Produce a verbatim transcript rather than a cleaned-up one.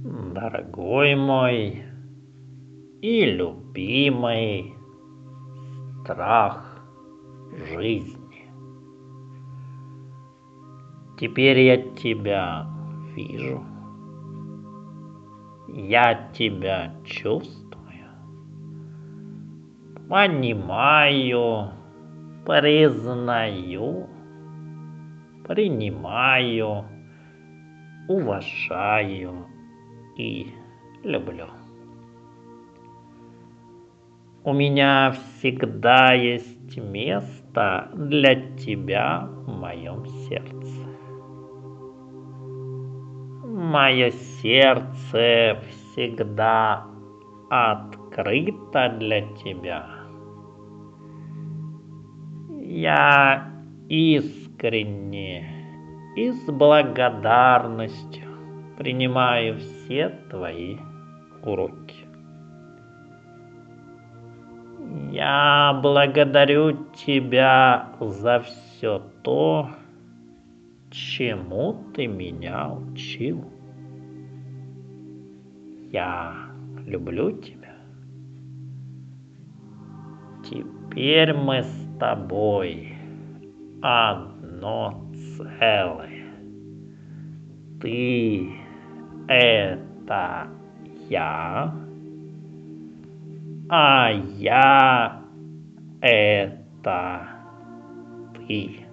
Дорогой мой и любимый страх жизни. Теперь я тебя вижу, я тебя чувствую, понимаю, признаю, принимаю, уважаю и люблю. У меня всегда есть место для тебя в моем сердце. Мое сердце всегда открыто для тебя. Я искренне и с благодарностью принимаю все твои уроки. Я благодарю тебя за все то, чему ты меня учил. Я люблю тебя. Теперь мы с тобой одно целое. Ты — это я, а я — это ты.